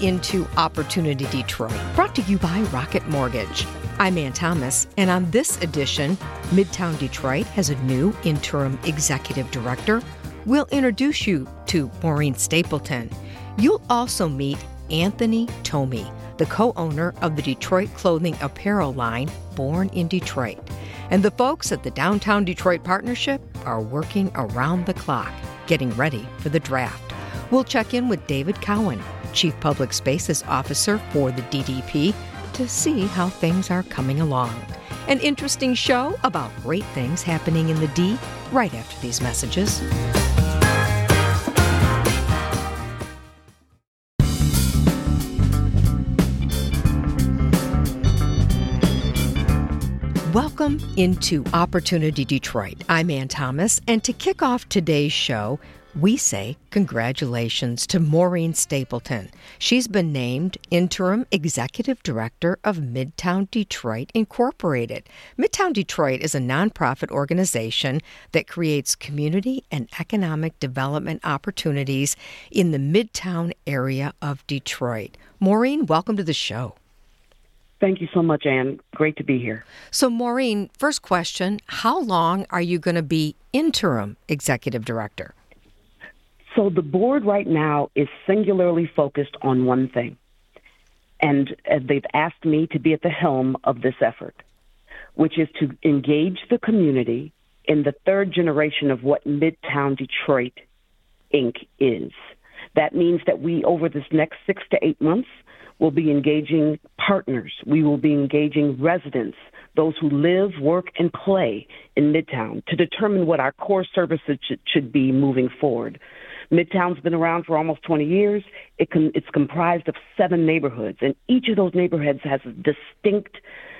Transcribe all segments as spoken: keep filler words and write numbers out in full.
into Opportunity Detroit, brought to you by Rocket Mortgage. I'm Ann Thomas, and on this edition, Midtown Detroit has a new interim executive director. We'll introduce you to Maureen Stapleton. You'll also meet Anthony Tomey, the co-owner of the Detroit clothing apparel line, Born in Detroit. And the folks at the Downtown Detroit Partnership are working around the clock, getting ready for the draft. We'll check in with David Cowan, Chief Public Spaces Officer for the D D P, to see how things are coming along. An interesting show about great things happening in the D right after these messages. Welcome into Opportunity Detroit. I'm Ann Thomas, and to kick off today's show, we say congratulations to Maureen Stapleton. She's been named Interim Executive Director of Midtown Detroit Incorporated. Midtown Detroit is a nonprofit organization that creates community and economic development opportunities in the Midtown area of Detroit. Maureen, welcome to the show. Thank you so much, Ann. Great to be here. So, Maureen, first question, how long are you going to be Interim Executive Director? So the board right now is singularly focused on one thing, and uh, they've asked me to be at the helm of this effort, which is to engage the community in the third generation of what Midtown Detroit Incorporated is. That means that we, over this next six to eight months, will be engaging partners. We will be engaging residents, those who live, work, and play in Midtown, to determine what our core services should, should be moving forward. Midtown's been around for almost twenty years. It can, it's comprised of seven neighborhoods, and each of those neighborhoods has a distinct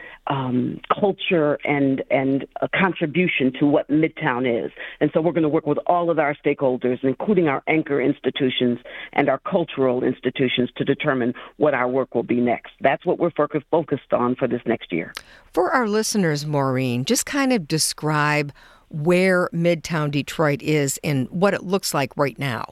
um, culture and, and a contribution to what Midtown is. And so we're going to work with all of our stakeholders, including our anchor institutions and our cultural institutions, to determine what our work will be next. That's what we're focused on for this next year. For our listeners, Maureen, just kind of describe where Midtown Detroit is and what it looks like right now.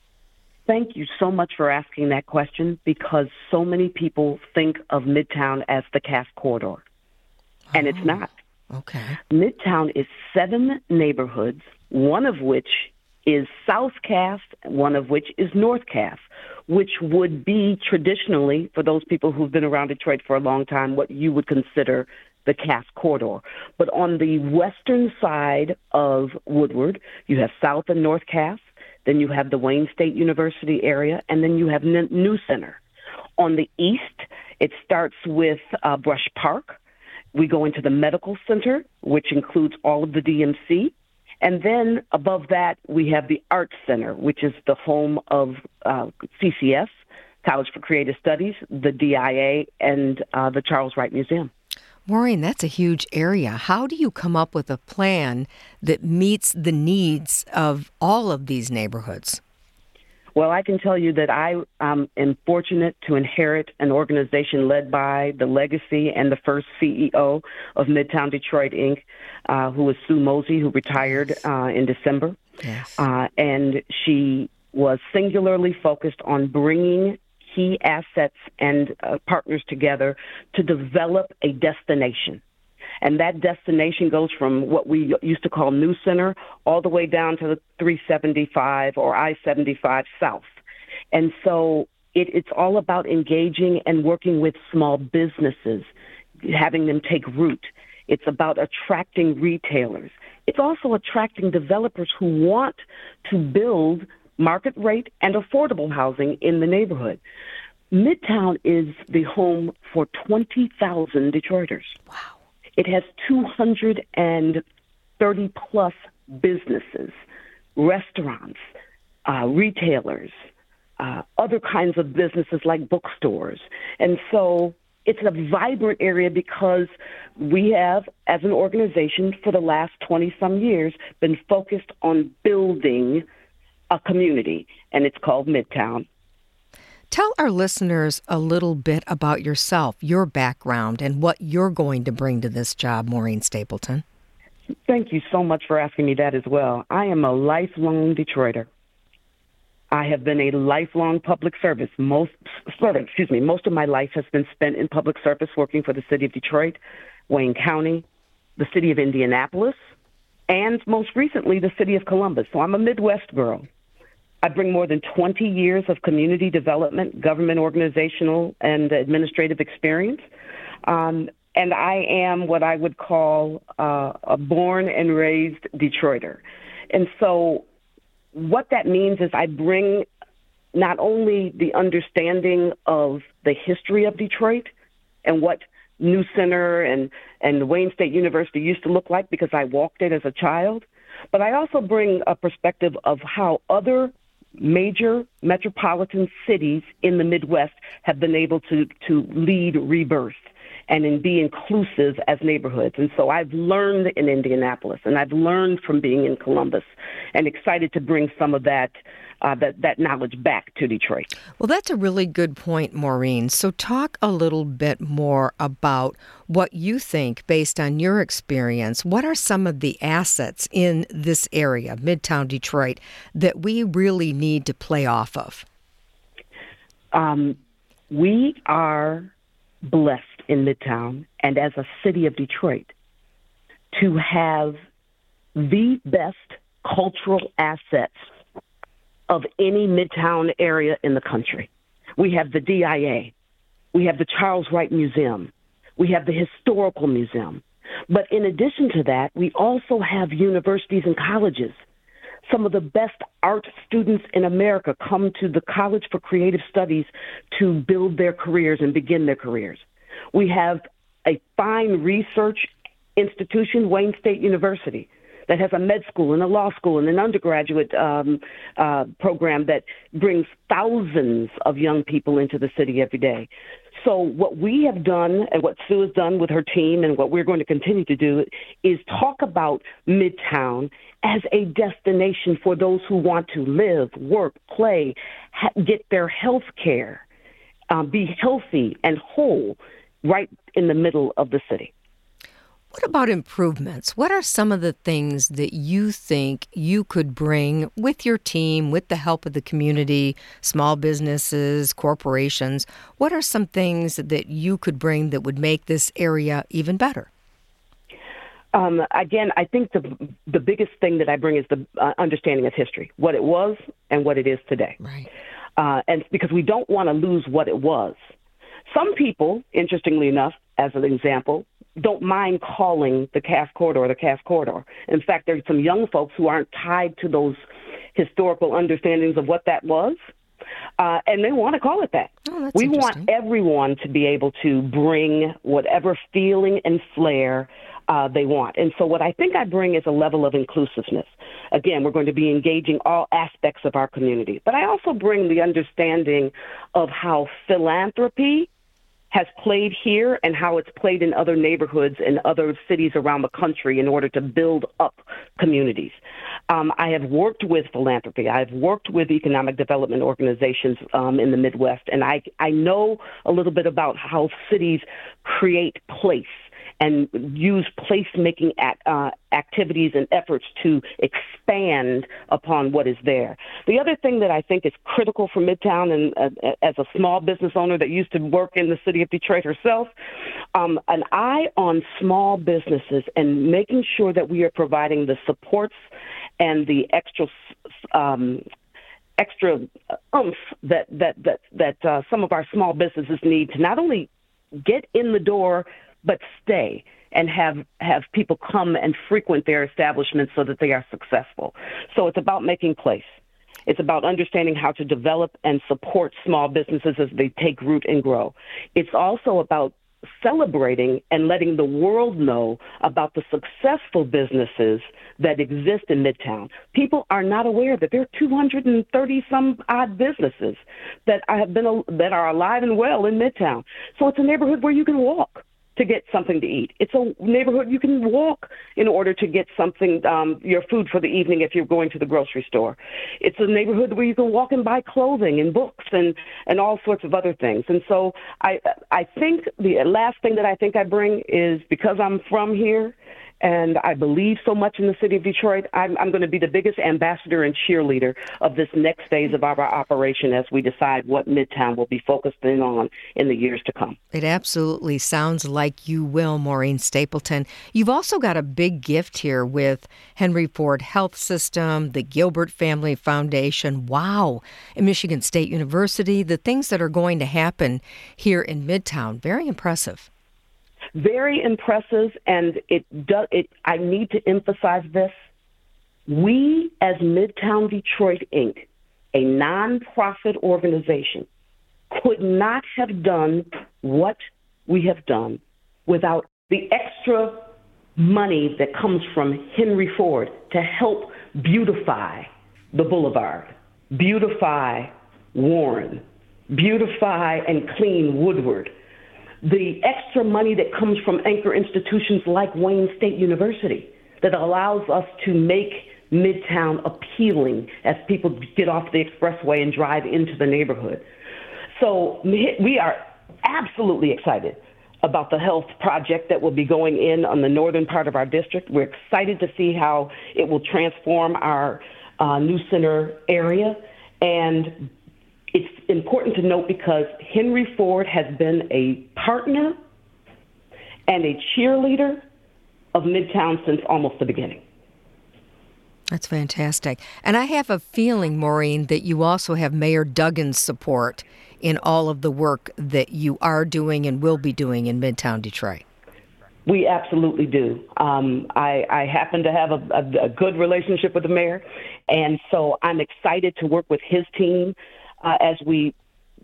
Thank you so much for asking that question, because so many people think of Midtown as the Cass Corridor, and oh, it's not. Okay. Midtown is seven neighborhoods, one of which is South Cass, one of which is North Cass, which would be traditionally, for those people who've been around Detroit for a long time, what you would consider the Cass Corridor. But on the western side of Woodward, you have South and North Cass, then you have the Wayne State University area, and then you have N- New Center. On the east, it starts with uh, Brush Park. We go into the Medical Center, which includes all of the D M C. And then above that, we have the Arts Center, which is the home of uh, C C S, College for Creative Studies, the D I A, and uh, the Charles Wright Museum. Maureen, that's a huge area. How do you come up with a plan that meets the needs of all of these neighborhoods? Well, I can tell you that I um, am fortunate to inherit an organization led by the legacy and the first C E O of Midtown Detroit Incorporated, uh, who was Sue Mosey, who retired uh, in December. Yes. Uh, and she was singularly focused on bringing key assets and uh, partners together to develop a destination. And that destination goes from what we used to call New Center all the way down to the three seventy-five or I seventy-five South. And so it, it's all about engaging and working with small businesses, having them take root. It's about attracting retailers. It's also attracting developers who want to build market rate and affordable housing in the neighborhood. Midtown is the home for twenty thousand Detroiters. Wow. It has two hundred thirty plus businesses, restaurants, uh, retailers, uh, other kinds of businesses like bookstores. And so it's a vibrant area because we have, as an organization, for the last twenty-some years, been focused on building a community, and it's called Midtown. Tell our listeners a little bit about yourself, your background, and what you're going to bring to this job, Maureen Stapleton. Thank you so much for asking me that as well. I am a lifelong Detroiter. I have been a lifelong public service. Most, servant, excuse me, most of my life has been spent in public service, working for the city of Detroit, Wayne County, the city of Indianapolis, and most recently, the city of Columbus. So I'm a Midwest girl. I bring more than twenty years of community development, government organizational, and administrative experience. Um, and I am what I would call uh, a born and raised Detroiter. And so what that means is I bring not only the understanding of the history of Detroit and what New Center and, and Wayne State University used to look like because I walked it as a child, but I also bring a perspective of how other major metropolitan cities in the Midwest have been able to, to lead rebirth and in be inclusive as neighborhoods. And so I've learned in Indianapolis, and I've learned from being in Columbus, and excited to bring some of that uh, that, that knowledge back to Detroit. Well, that's a really good point, Maureen. So talk a little bit more about what you think, based on your experience. What are some of the assets in this area, Midtown Detroit, that we really need to play off of? Um, we are blessed in Midtown and as a city of Detroit to have the best cultural assets of any Midtown area in the country. We have the D I A. We have the Charles Wright Museum. We have the Historical Museum. But in addition to that, we also have universities and colleges. Some of the best art students in America come to the College for Creative Studies to build their careers and begin their careers. We have a fine research institution, Wayne State University, that has a med school and a law school and an undergraduate um, uh, program that brings thousands of young people into the city every day. So what we have done and what Sue has done with her team and what we're going to continue to do is talk about Midtown as a destination for those who want to live, work, play, ha- get their health care, uh, be healthy and whole right in the middle of the city. What about improvements? What are some of the things that you think you could bring with your team, with the help of the community, small businesses, corporations? What are some things that you could bring that would make this area even better? Um, again, I think the the biggest thing that I bring is the uh, understanding of history, what it was and what it is today. Right. Uh, and because we don't want to lose what it was. Some people, interestingly enough, as an example, don't mind calling the Cass Corridor the Cass Corridor. In fact, there's some young folks who aren't tied to those historical understandings of what that was, uh, and they want to call it that. Oh, that's we want interesting. everyone to be able to bring whatever feeling and flair uh, they want. And so what I think I bring is a level of inclusiveness. Again, we're going to be engaging all aspects of our community. But I also bring the understanding of how philanthropy has played here and how it's played in other neighborhoods and other cities around the country in order to build up communities. Um, I have worked with philanthropy. I've worked with economic development organizations um, in the Midwest, and I, I know a little bit about how cities create place and use place-making act, uh, activities and efforts to expand upon what is there. The other thing that I think is critical for Midtown, and uh, as a small business owner that used to work in the city of Detroit herself, um, an eye on small businesses and making sure that we are providing the supports and the extra um, extra oomph that that that that uh, some of our small businesses need to not only get in the door, but stay and have, have people come and frequent their establishments so that they are successful. So it's about making place. It's about understanding how to develop and support small businesses as they take root and grow. It's also about celebrating and letting the world know about the successful businesses that exist in Midtown. People are not aware that there are two hundred thirty some odd businesses that have been that are alive and well in Midtown. So it's a neighborhood where you can walk to get something to eat. It's a neighborhood you can walk in order to get something, um, your food for the evening if you're going to the grocery store. It's a neighborhood where you can walk and buy clothing and books and, and all sorts of other things. And so I I think the last thing that I think I bring is because I'm from here and I believe so much in the city of Detroit. I'm, I'm going to be the biggest ambassador and cheerleader of this next phase of our operation as we decide what Midtown will be focused in on in the years to come. It absolutely sounds like you will, Maureen Stapleton. You've also got a big gift here with Henry Ford Health System, the Gilbert Family Foundation, wow, and Michigan State University, the things that are going to happen here in Midtown. Very impressive. Very impressive, and it does. It. I need to emphasize this. We, as Midtown Detroit, Incorporated, a nonprofit organization, could not have done what we have done without the extra money that comes from Henry Ford to help beautify the boulevard, beautify Warren, beautify and clean Woodward. The extra money that comes from anchor institutions like Wayne State University that allows us to make Midtown appealing as people get off the expressway and drive into the neighborhood. So we are absolutely excited about the health project that will be going in on the northern part of our district. We're excited to see how it will transform our uh, new center area. And it's important to note because Henry Ford has been a partner and a cheerleader of Midtown since almost the beginning. That's fantastic. And I have a feeling, Maureen, that you also have Mayor Duggan's support in all of the work that you are doing and will be doing in Midtown Detroit. We absolutely do. Um, I, I happen to have a, a, a good relationship with the mayor, and so I'm excited to work with his team Uh, as we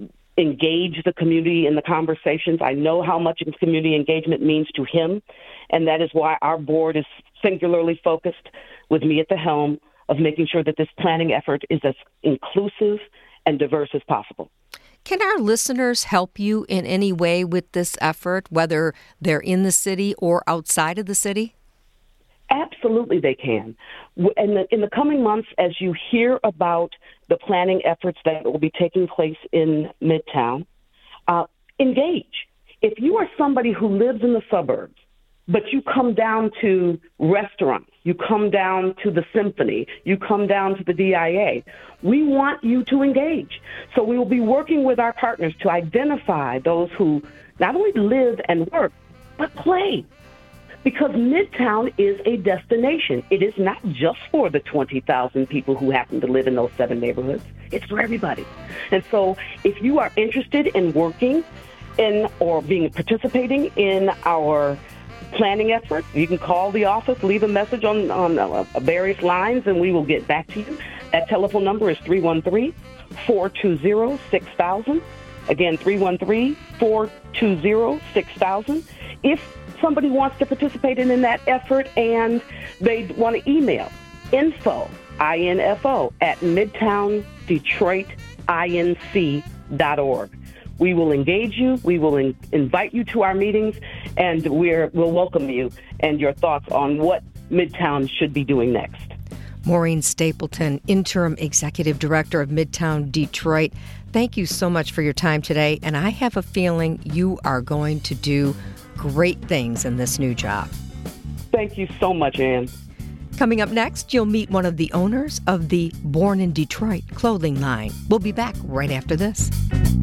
engage the community in the conversations. I know how much community engagement means to him, and that is why our board is singularly focused, with me at the helm, of making sure that this planning effort is as inclusive and diverse as possible. Can our listeners help you in any way with this effort, whether they're in the city or outside of the city? Absolutely they can. In the, in the coming months, as you hear about the planning efforts that will be taking place in Midtown, uh, engage. If you are somebody who lives in the suburbs, but you come down to restaurants, you come down to the Symphony, you come down to the D I A, we want you to engage. So we will be working with our partners to identify those who not only live and work, but play. Because Midtown is a destination. It is not just for the twenty thousand people who happen to live in those seven neighborhoods. It's for everybody. And so if you are interested in working in or being participating in our planning effort, you can call the office, leave a message on, on uh, various lines, and we will get back to you. That telephone number is three one three, four two zero, six thousand. Again, three one three, four two zero, six thousand. If somebody wants to participate in, in that effort and they want to email info, I N F O, at midtown detroit inc dot org. We will engage you. We will in, invite you to our meetings, and we're, we'll welcome you and your thoughts on what Midtown should be doing next. Maureen Stapleton, Interim Executive Director of Midtown Detroit, thank you so much for your time today, and I have a feeling you are going to do great things in this new job. Thank you so much, Ann. Coming up next, you'll meet one of the owners of the Born in Detroit clothing line. We'll be back right after this.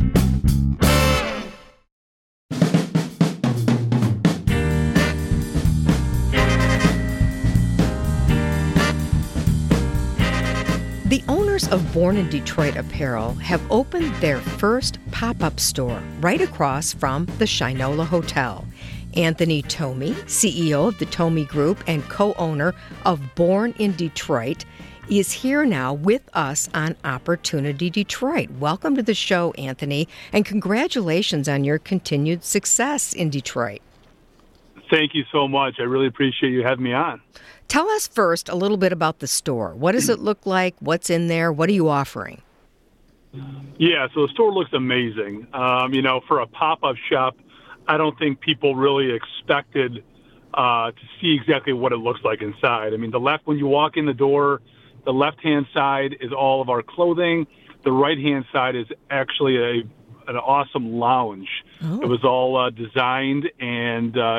The owners of Born in Detroit Apparel have opened their first pop-up store right across from the Shinola Hotel. Anthony Tomey, C E O of the Tomey Group and co-owner of Born in Detroit, is here now with us on Opportunity Detroit. Welcome to the show, Anthony, and congratulations on your continued success in Detroit. Thank you so much. I really appreciate you having me on. Tell us first a little bit about the store. What does it look like? What's in there? What are you offering? Yeah, so the store looks amazing. Um, you know, for a pop-up shop, I don't think people really expected uh, to see exactly what it looks like inside. I mean, the left, when you walk in the door, the left-hand side is all of our clothing. The right-hand side is actually a an awesome lounge. Oh. It was all uh, designed and uh,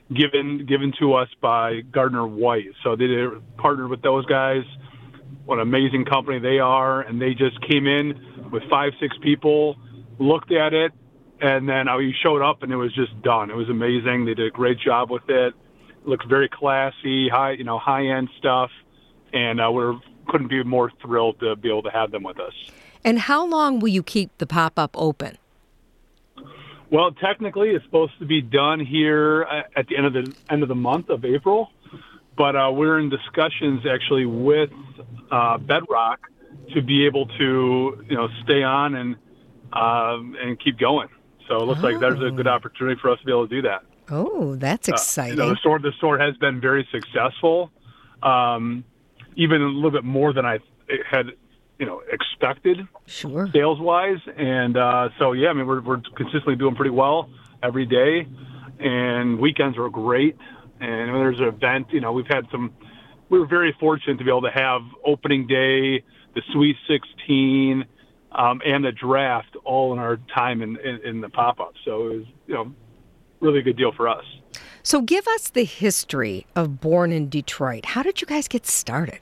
given given to us by Gardner White. So they did, partnered with those guys. What an amazing company they are, and they just came in with five, six people, looked at it, and then uh, we showed up, and it was just done. It was amazing. They did a great job with it. It looked very classy, high, you know, high-end stuff, and uh, we're couldn't be more thrilled to be able to have them with us. And how long will you keep the pop-up open? Well, technically, it's supposed to be done here at the end of the end of the month of April, but uh, we're in discussions actually with uh, Bedrock to be able to, you know, stay on and um, and keep going. So it looks oh. like there's a good opportunity for us to be able to do that. Oh, that's exciting! Uh, you know, the store the store has been very successful, um, even a little bit more than I had, you know, expected. Sure. Sales wise, and uh, so yeah, I mean we're we're consistently doing pretty well every day, and weekends are great. And when there's an event, you know, we've had some. We were very fortunate to be able to have opening day, the Sweet sixteen, um, and the draft all in our time in, in, in the pop-up. So it was, you know, really a good deal for us. So give us the history of Born in Detroit. How did you guys get started?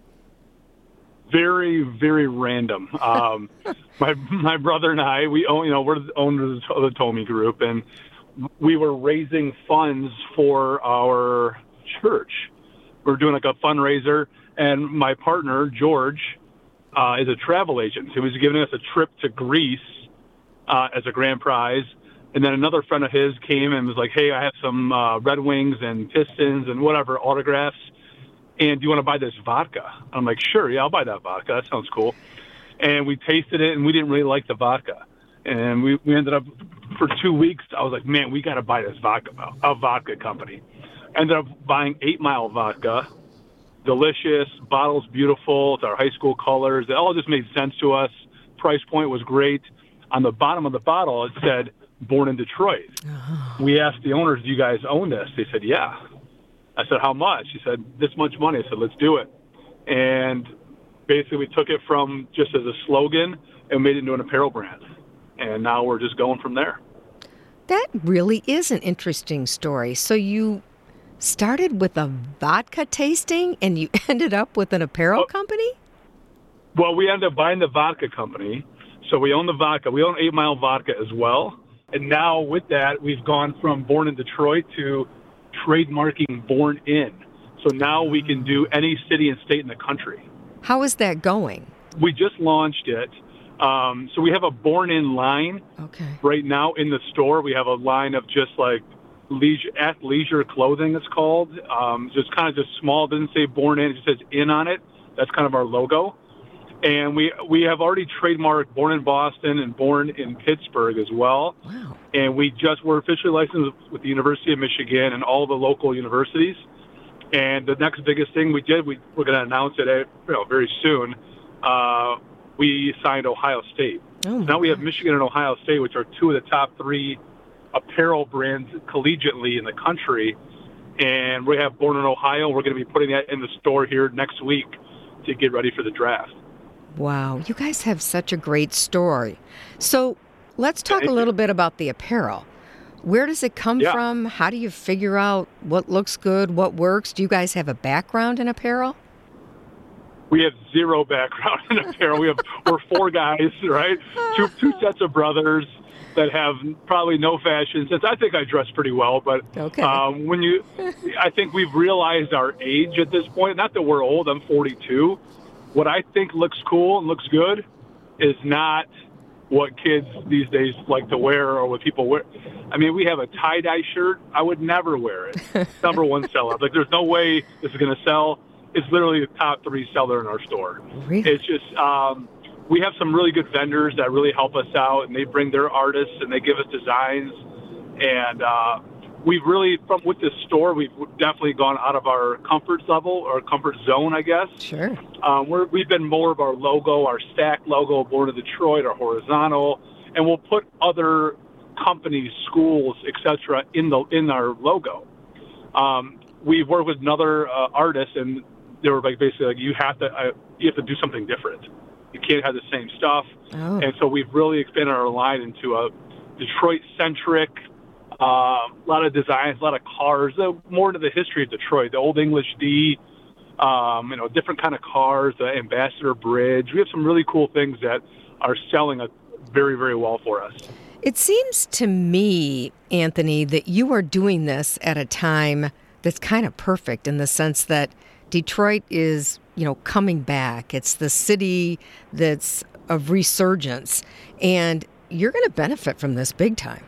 Very, very random. Um, my my brother and I, we own, you know, we're the owners of the Tomey Group, and we were raising funds for our church. We were doing like a fundraiser, and my partner George uh, is a travel agent. He was giving us a trip to Greece uh, as a grand prize, and then another friend of his came and was like, "Hey, I have some uh, Red Wings and Pistons and whatever autographs. And do you want to buy this vodka?" I'm like, "Sure, yeah, I'll buy that vodka. That sounds cool." And we tasted it, and we didn't really like the vodka. And we, we ended up, for two weeks, I was like, man, we got to buy this vodka, a vodka company. Ended up buying Eight Mile vodka. Delicious, bottle's beautiful, it's our high school colors. It all just made sense to us. Price point was great. On the bottom of the bottle, it said, "Born in Detroit." Oh. We asked the owners, "Do you guys own this?" They said, "Yeah." I said, "How much?" He said, "This much money." I said, "Let's do it." And basically we took it from just as a slogan and made it into an apparel brand. And now we're just going from there. That really is an interesting story. So you started with a vodka tasting and you ended up with an apparel oh, company? Well, we ended up buying the vodka company. So we own the vodka. We own Eight Mile Vodka as well. And now with that, we've gone from Born in Detroit to trademarking Born In. So now we can do any city and state in the country. How is that going? We just launched it. Um, so we have a Born In line. Okay. Right now in the store. We have a line of just like leisure, athleisure clothing, it's called. Um, just kind of just small. It doesn't say Born In. It just says In on it. That's kind of our logo. And we we have already trademarked Born in Boston and Born in Pittsburgh as well. Wow. And we just were officially licensed with the University of Michigan and all the local universities. And the next biggest thing we did, we, we're going to announce it you know, very soon, uh, we signed Ohio State. Oh now we have gosh. Michigan and Ohio State, which are two of the top three apparel brands collegiately in the country. And we have Born in Ohio. We're going to be putting that in the store here next week to get ready for the draft. Wow, you guys have such a great story. So let's talk Thank a little you. bit about the apparel. Where does it come Yeah. from? How do you figure out what looks good, what works? Do you guys have a background in apparel? We have zero background in apparel. We have we're four guys, right? Two two sets of brothers that have probably no fashion sense. I think I dress pretty well, but Okay. um, when you, I think we've realized our age at this point. Not that we're old. I'm forty-two. What I think looks cool and looks good is not what kids these days like to wear or what people wear. I mean, we have a tie-dye shirt. I would never wear it. Number one seller. Like, there's no way this is going to sell. It's literally the top three seller in our store. Really? It's just, um, we have some really good vendors that really help us out, and they bring their artists and they give us designs. And uh, we've really, from with this store, we've definitely gone out of our comfort level or comfort zone, I guess. Sure. Um, we're, we've been more of our logo, our stack logo, Born in Detroit, our horizontal, and we'll put other companies, schools, et cetera, in the in our logo. Um, we've worked with another uh, artist, and they were like basically like, you have to uh, you have to do something different. You can't have the same stuff. Oh. And so we've really expanded our line into a Detroit-centric uh, a lot of designs, a lot of cars, uh, more into the history of Detroit, the Old English D, um, you know, different kind of cars, the Ambassador Bridge. We have some really cool things that are selling a very, very well for us. It seems to me, Anthony, that you are doing this at a time that's kind of perfect in the sense that Detroit is, you know, coming back. It's the city that's of resurgence, and you're going to benefit from this big time.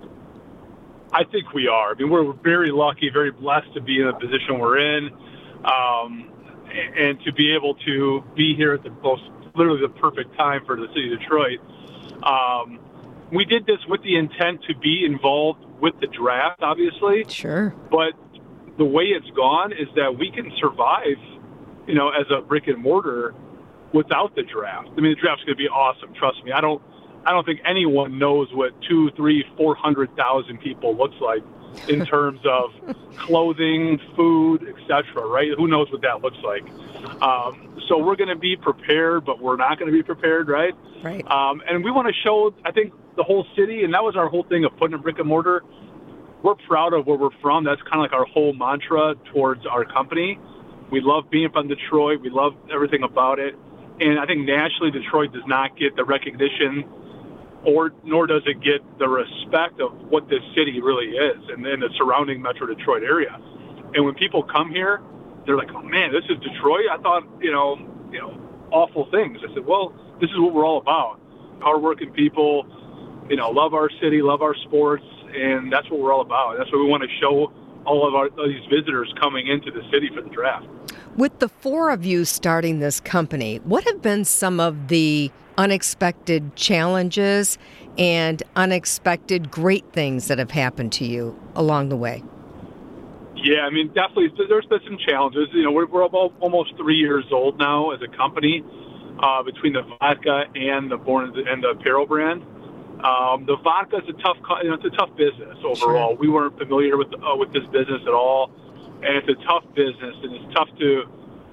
I think we are. I mean, we're very lucky, very blessed to be in the position we're in, um, and to be able to be here at the most, literally the perfect time for the city of Detroit. Um, we did this with the intent to be involved with the draft, obviously. Sure. But the way it's gone is that we can survive, you know, as a brick and mortar without the draft. I mean, the draft's going to be awesome. Trust me. I don't, I don't think anyone knows what two, three, four hundred thousand people looks like in terms of clothing, food, et cetera. Right? Who knows what that looks like? Um, so we're going to be prepared, but we're not going to be prepared, right? Right. Um, and we want to show, I think, the whole city, and that was our whole thing of putting a brick and mortar. We're proud of where we're from. That's kind of like our whole mantra towards our company. We love being from Detroit. We love everything about it. And I think nationally, Detroit does not get the recognition, or nor does it get the respect of what this city really is, and then the surrounding Metro Detroit area. And when people come here, they're like, "Oh man, this is Detroit. I thought, you know, you know, awful things." I said, "Well, this is what we're all about. Hardworking people, you know, love our city, love our sports, and that's what we're all about. That's what we want to show all of our these visitors coming into the city for the draft." With the four of you starting this company, what have been some of the unexpected challenges and unexpected great things that have happened to you along the way? Yeah, I mean, definitely, there's been some challenges. You know, we're, we're about almost three years old now as a company, uh, between the vodka and the Born and the apparel brand. Um, the vodka is a tough, you know, it's a tough business overall. Sure. We weren't familiar with uh, with this business at all, and it's a tough business, and it's tough to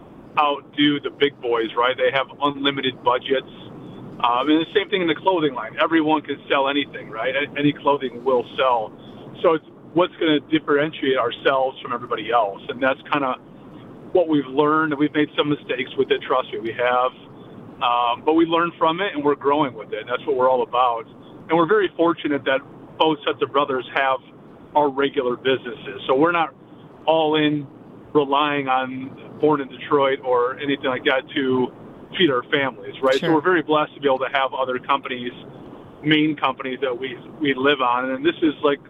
outdo the big boys, right? They have unlimited budgets. Um, and the same thing in the clothing line. Everyone can sell anything, right? Any clothing will sell. So it's what's going to differentiate ourselves from everybody else, and that's kind of what we've learned. We've made some mistakes with it, trust me, we have. Um, but we learned from it, and we're growing with it, and that's what we're all about. And we're very fortunate that both sets of brothers have our regular businesses. So we're not all in relying on Born in Detroit or anything like that to feed our families, right? Sure. So we're very blessed to be able to have other companies, main companies that we we live on. And this is like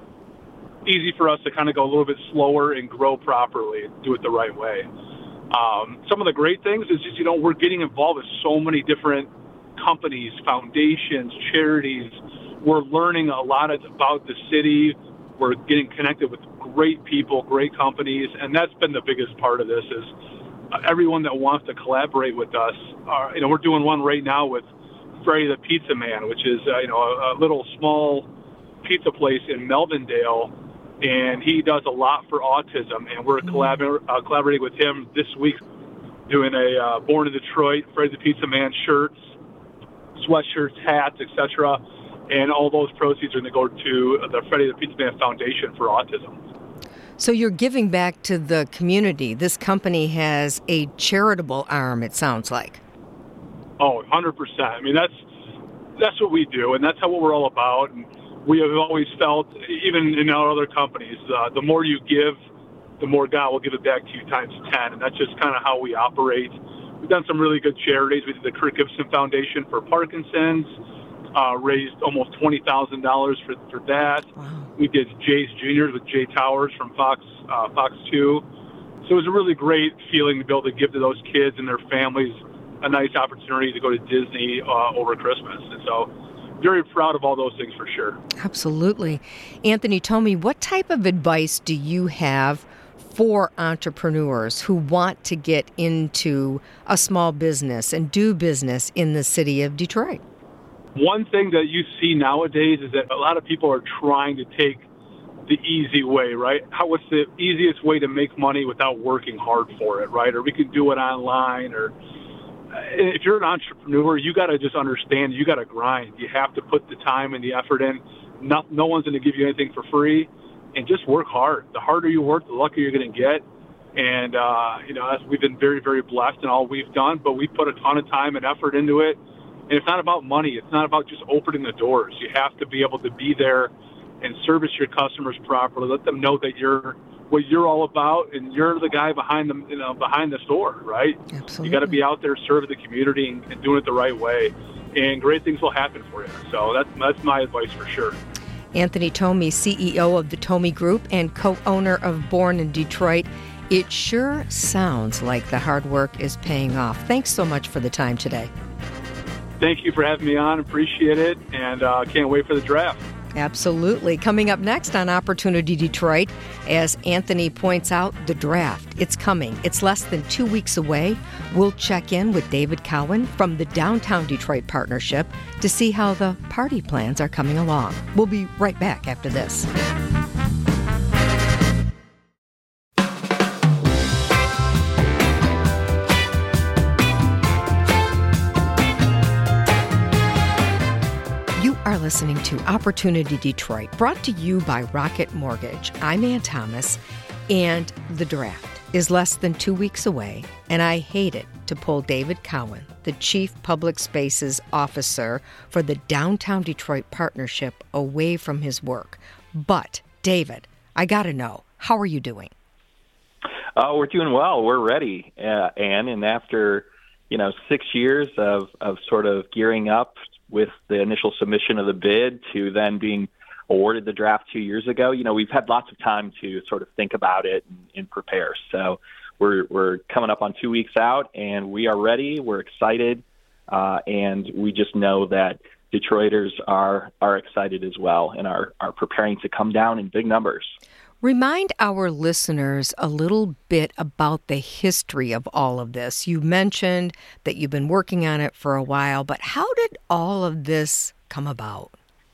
easy for us to kind of go a little bit slower and grow properly, do it the right way. Um, some of the great things is just, you know, we're getting involved with so many different companies, foundations, charities. We're learning a lot about the city. We're getting connected with great people, great companies, and that's been the biggest part of this is uh, everyone that wants to collaborate with us. Are, you know, we're doing one right now with Freddy the Pizza Man, which is uh, you know a, a little small pizza place in Melvindale, and he does a lot for autism, and we're collabor- uh, collaborating with him this week, doing a uh, Born in Detroit Freddy the Pizza Man shirts, sweatshirts, hats, et cetera, and all those proceeds are going to go to the Freddy the Pizza Man Foundation for Autism. So you're giving back to the community. This company has a charitable arm, it sounds like. Oh, one hundred percent. I mean, that's that's what we do, and that's how what we're all about. And we have always felt, even in our other companies, uh, the more you give, the more God will give it back to you times ten, and that's just kind of how we operate. We've done some really good charities. We did the Kirk Gibson Foundation for Parkinson's, uh, raised almost twenty thousand dollars for, for that. Wow. We did Jay's Juniors with Jay Towers from Fox uh, Fox two. So it was a really great feeling to be able to give to those kids and their families a nice opportunity to go to Disney uh, over Christmas. And so very proud of all those things for sure. Absolutely. Anthony, tell me, what type of advice do you have for entrepreneurs who want to get into a small business and do business in the city of Detroit? One thing that you see nowadays is that a lot of people are trying to take the easy way, right? How what's the easiest way to make money without working hard for it, right? Or we can do it online. Or if you're an entrepreneur, you got to just understand you got to grind. You have to put the time and the effort in. no, no one's going to give you anything for free, and just work hard. The harder you work, the luckier you're going to get. And, uh, you know, as we've been very, very blessed in all we've done, but we put a ton of time and effort into it. And it's not about money. It's not about just opening the doors. You have to be able to be there and service your customers properly. Let them know that you're what you're all about, and you're the guy behind the, you know, behind the store, right? Absolutely. You got to be out there serving the community and, and doing it the right way, and great things will happen for you. So that's that's my advice for sure. Anthony Thome, C E O of the Thome Group and co-owner of Born in Detroit. It sure sounds like the hard work is paying off. Thanks so much for the time today. Thank you for having me on. Appreciate it, and uh, can't wait for the draft. Absolutely. Coming up next on Opportunity Detroit, as Anthony points out, the draft. It's coming. It's less than two weeks away. We'll check in with David Cowan from the Downtown Detroit Partnership to see how the party plans are coming along. We'll be right back after this. Are listening to Opportunity Detroit, brought to you by Rocket Mortgage. I'm Ann Thomas, and the draft is less than two weeks away, and I hate it to pull David Cowan, the Chief Public Spaces Officer for the Downtown Detroit Partnership, away from his work. But, David, I gotta know, how are you doing? Oh, we're doing well. We're ready, uh, Ann, and after, you know, six years of, of sort of gearing up with the initial submission of the bid to then being awarded the draft two years ago, you know, we've had lots of time to sort of think about it and, and prepare. So we're we're coming up on two weeks out, and we are ready. We're excited, uh, and we just know that Detroiters are are excited as well and are are preparing to come down in big numbers. Remind our listeners a little bit about the history of all of this. You mentioned that you've been working on it for a while, but how did all of this come about?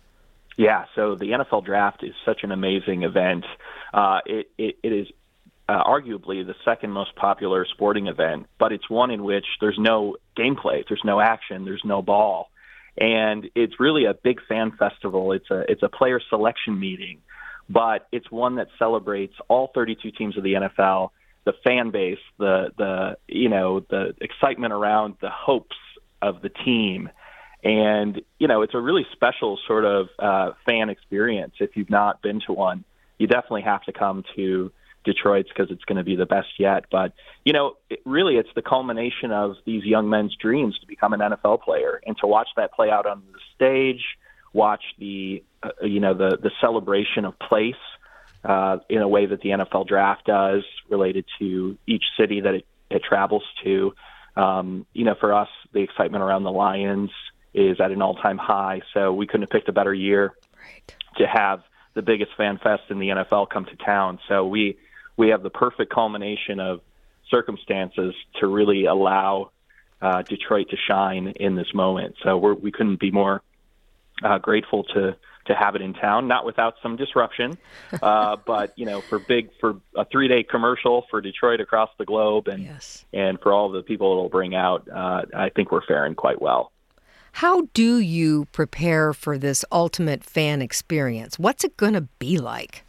Yeah, so the N F L Draft is such an amazing event. Uh, it, it, it is uh, arguably the second most popular sporting event, but it's one in which there's no gameplay, there's no action, there's no ball. And it's really a big fan festival. It's a it's a player selection meeting. But it's one that celebrates all thirty-two teams of the N F L, the fan base, the the you know the excitement around the hopes of the team, and you know it's a really special sort of uh, fan experience. If you've not been to one, you definitely have to come to Detroit's because it's going to be the best yet. But you know, it, really, it's the culmination of these young men's dreams to become an N F L player, and to watch that play out on the stage. Watch the uh, you know the the celebration of place uh, in a way that the N F L Draft does, related to each city that it, it travels to. Um, you know, for us, the excitement around the Lions is at an all-time high. So we couldn't have picked a better year right. to have the biggest fan fest in the N F L come to town. So we we have the perfect culmination of circumstances to really allow uh, Detroit to shine in this moment. So we're, we couldn't be more Uh, grateful to to have it in town, not without some disruption, uh, but you know, for big for a three day commercial for Detroit across the globe, and yes. and for all the people it'll bring out, uh, I think we're faring quite well. How do you prepare for this ultimate fan experience? What's it going to be like?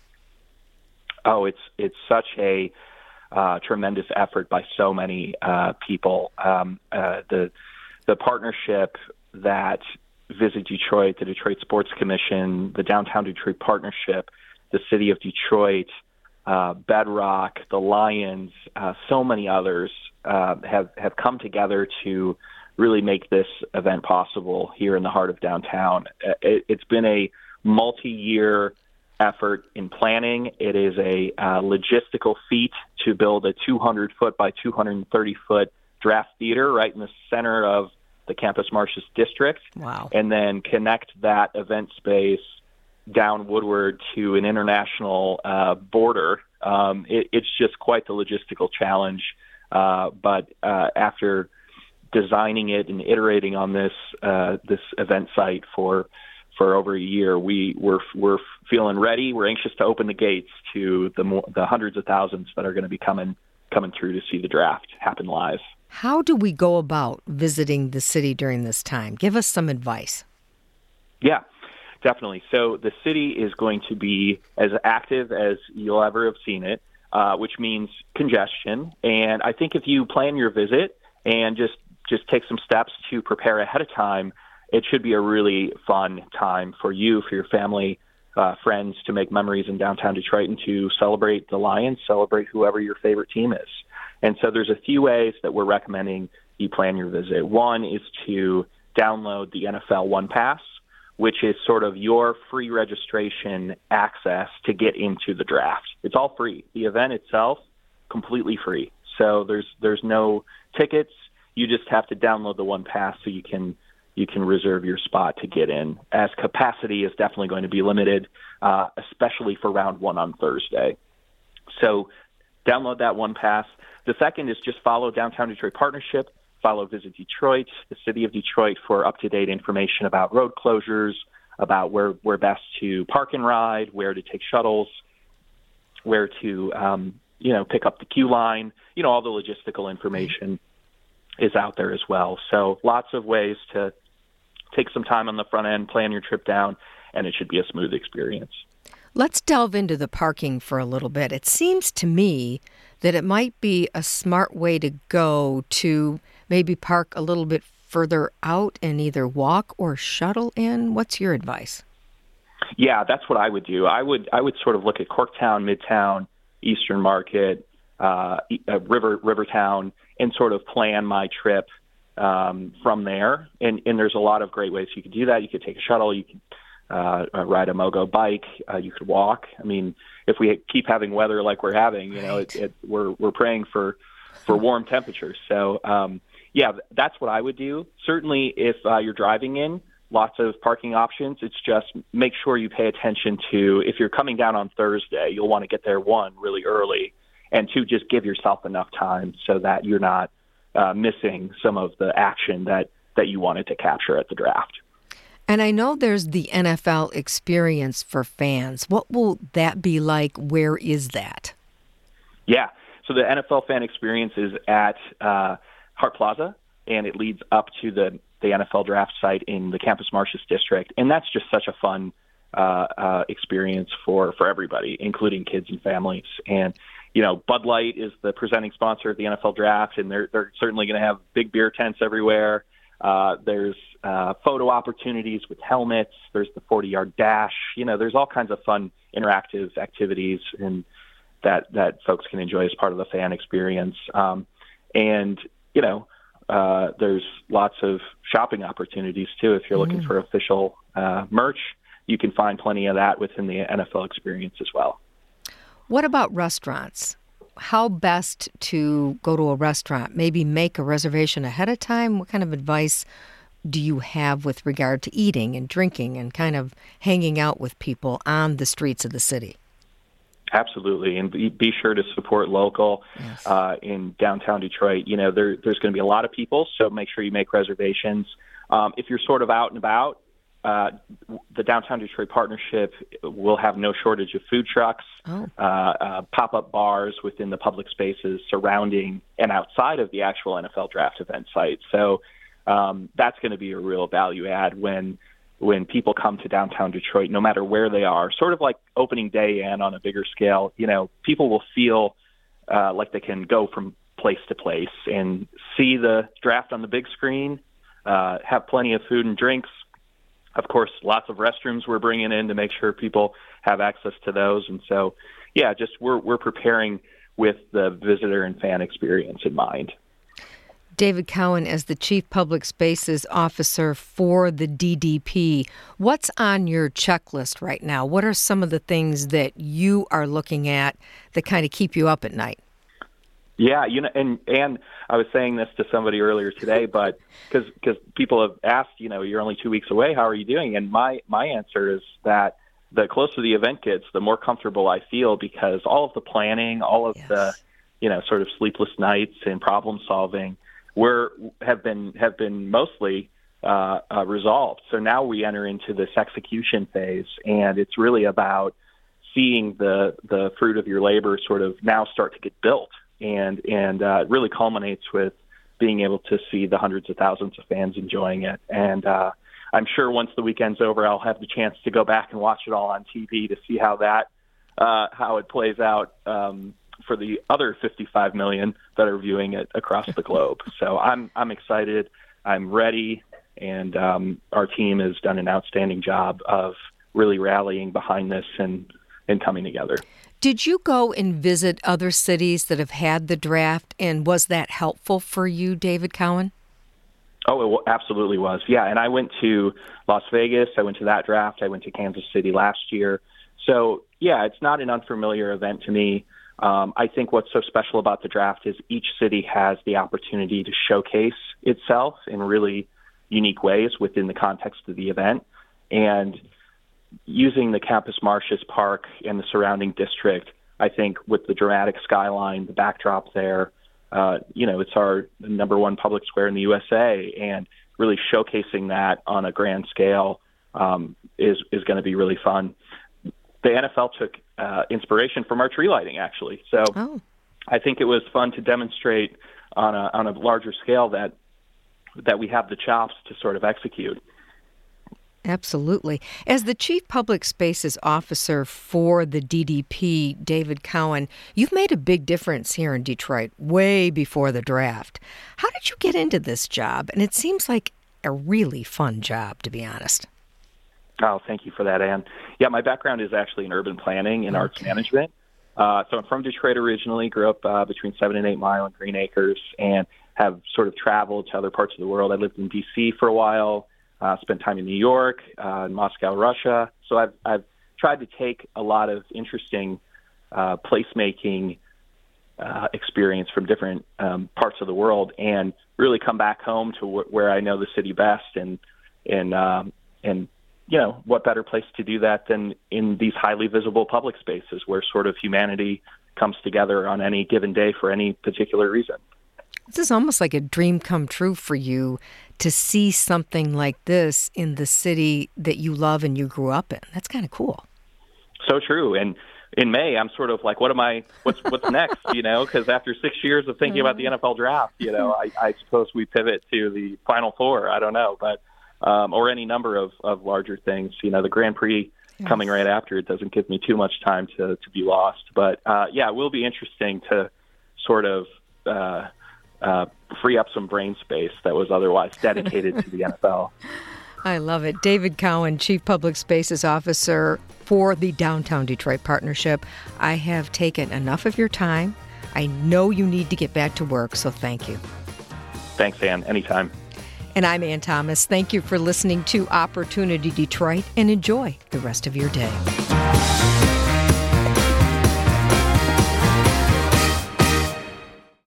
Oh, it's it's such a uh, tremendous effort by so many uh, people. Um, uh, the the partnership that Visit Detroit, the Detroit Sports Commission, the Downtown Detroit Partnership, the City of Detroit, uh, Bedrock, the Lions, uh, so many others uh, have, have come together to really make this event possible here in the heart of downtown. It, it's been a multi-year effort in planning. It is a uh, logistical feat to build a two hundred foot by two hundred thirty foot draft theater right in the center of the Campus Martius district. Wow. And then connect that event space down Woodward to an international uh, border. Um, it, it's just quite the logistical challenge. Uh, but uh, after designing it and iterating on this uh, this event site for for over a year, we we're we're feeling ready. We're anxious to open the gates to the more, the hundreds of thousands that are going to be coming coming through to see the draft happen live. How do we go about visiting the city during this time? Give us some advice. Yeah, definitely. So the city is going to be as active as you'll ever have seen it, uh, which means congestion. And I think if you plan your visit and just, just take some steps to prepare ahead of time, it should be a really fun time for you, for your family, uh, friends, to make memories in downtown Detroit and to celebrate the Lions, celebrate whoever your favorite team is. And so there's a few ways that we're recommending you plan your visit. One is to download the N F L One Pass, which is sort of your free registration access to get into the draft. It's all free. The event itself, completely free. So there's there's no tickets. You just have to download the One Pass so you can you can reserve your spot to get in, as capacity is definitely going to be limited, uh, especially for round one on Thursday. So download that One Pass. The second is just follow Downtown Detroit Partnership, follow Visit Detroit, the City of Detroit, for up-to-date information about road closures, about where, where best to park and ride, where to take shuttles, where to um, you know pick up the queue line. You know, all the logistical information is out there as well. So lots of ways to take some time on the front end, plan your trip down, and it should be a smooth experience. Let's delve into the parking for a little bit. It seems to me that it might be a smart way to go to maybe park a little bit further out and either walk or shuttle in. What's your advice? Yeah, that's what I would do. I would I would sort of look at Corktown, Midtown, Eastern Market, uh, uh, River Rivertown, and sort of plan my trip um, from there. And, and there's a lot of great ways you could do that. You could take a shuttle. You could uh, uh, ride a Mogo bike. Uh, you could walk. I mean, if we keep having weather like we're having, you know, it, it, we're we're praying for for warm temperatures. So, um, yeah, that's what I would do. Certainly, if uh, you're driving in, lots of parking options. It's just make sure you pay attention to, if you're coming down on Thursday, you'll want to get there, one, really early, and two, just give yourself enough time so that you're not uh, missing some of the action that, that you wanted to capture at the draft. And I know there's the N F L experience for fans. What will that be like? Where is that? Yeah, so the N F L fan experience is at uh, Hart Plaza, and it leads up to the the N F L draft site in the Campus Martius district. And that's just such a fun uh, uh, experience for, for everybody, including kids and families. And, you know, Bud Light is the presenting sponsor of the N F L draft, and they're, they're certainly going to have big beer tents everywhere. Uh, there's uh, photo opportunities with helmets. There's the forty-yard dash. You know, there's all kinds of fun interactive activities and that, that folks can enjoy as part of the fan experience. Um, and, you know, Uh, there's lots of shopping opportunities, too. If you're looking mm. for official uh, merch, you can find plenty of that within the N F L experience as well. What about restaurants? How best to go to a restaurant? Maybe make a reservation ahead of time? What kind of advice do you have with regard to eating and drinking and kind of hanging out with people on the streets of the city? Absolutely, and be, be sure to support local. Yes. uh, in downtown Detroit. You know, there, there's going to be a lot of people, so make sure you make reservations. Um, if you're sort of out and about, uh, the Downtown Detroit Partnership will have no shortage of food trucks, oh. uh, uh, pop-up bars within the public spaces surrounding and outside of the actual N F L draft event site. So um, that's going to be a real value add when when people come to downtown Detroit, no matter where they are, sort of like opening day and on a bigger scale. You know, people will feel uh, like they can go from place to place and see the draft on the big screen, uh, have plenty of food and drinks. Of course, lots of restrooms we're bringing in to make sure people have access to those. And so, yeah, just we're we're preparing with the visitor and fan experience in mind. David Cowan, as the Chief Public Spaces Officer for the D D P, what's on your checklist right now? What are some of the things that you are looking at that kind of keep you up at night? Yeah, you know, and and I was saying this to somebody earlier today, but because because people have asked, you know, you're only two weeks away, how are you doing? And my my answer is that the closer the event gets, the more comfortable I feel, because all of the planning, all of yes. the, you know, sort of sleepless nights and problem solving, we're have been have been mostly uh, uh, resolved. So now we enter into this execution phase, and it's really about seeing the the fruit of your labor sort of now start to get built, and and uh, it really culminates with being able to see the hundreds of thousands of fans enjoying it. And uh, I'm sure once the weekend's over, I'll have the chance to go back and watch it all on T V to see how that uh, how it plays out um, for the other fifty-five million that are viewing it across the globe. So I'm I'm excited. I'm ready, and um, our team has done an outstanding job of really rallying behind this and and coming together. Did you go and visit other cities that have had the draft, and was that helpful for you, David Cowan? Oh, it absolutely was. Yeah, and I went to Las Vegas. I went to that draft. I went to Kansas City last year. So, yeah, it's not an unfamiliar event to me. Um, I think what's so special about the draft is each city has the opportunity to showcase itself in really unique ways within the context of the event. And using the Campus Martius Park and the surrounding district, I think with the dramatic skyline, the backdrop there, uh, you know, it's our number one public square in the U S A, and really showcasing that on a grand scale um, is is going to be really fun. The N F L took uh, inspiration from our tree lighting, actually. So oh. I think it was fun to demonstrate on a on a larger scale that that we have the chops to sort of execute. Absolutely. As the Chief Public Spaces Officer for the D D P, David Cowan, you've made a big difference here in Detroit way before the draft. How did you get into this job? And it seems like a really fun job, to be honest. Oh, thank you for that, Ann. Yeah, my background is actually in urban planning and okay. arts management. Uh, so I'm from Detroit originally, grew up uh, between seven and eight Mile and Green Acres, and have sort of traveled to other parts of the world. I lived in D C for a while. Uh, spent time in New York, uh, in Moscow, Russia. So I've I've tried to take a lot of interesting uh, placemaking uh, experience from different um, parts of the world, and really come back home to wh- where I know the city best. And and um, and you know, what better place to do that than in these highly visible public spaces where sort of humanity comes together on any given day for any particular reason. This is almost like a dream come true for you to see something like this in the city that you love and you grew up in. That's kind of cool. So true. And in May, I'm sort of like, what am I, what's what's next, you know, because after six years of thinking about the N F L draft, you know, I, I suppose we pivot to the Final Four. I don't know, but, um, or any number of, of larger things. You know, the Grand Prix yes. coming right after it doesn't give me too much time to, to be lost. But, uh, yeah, it will be interesting to sort of, uh, Uh, free up some brain space that was otherwise dedicated to the N F L. I love it. David Cowan, Chief Public Spaces Officer for the Downtown Detroit Partnership. I have taken enough of your time. I know you need to get back to work, so thank you. Thanks, Ann. Anytime. And I'm Ann Thomas. Thank you for listening to Opportunity Detroit, and enjoy the rest of your day.